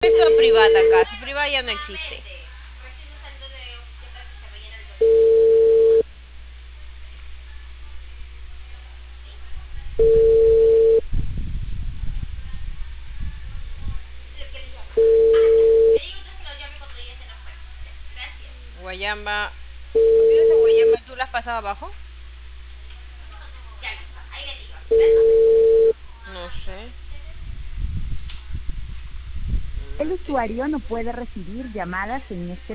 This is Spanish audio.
Eso privada acá, su privada ya no existe. Guayamba. ¿Esa guayamba tú la has pasado abajo? No sé. El usuario no puede recibir llamadas en este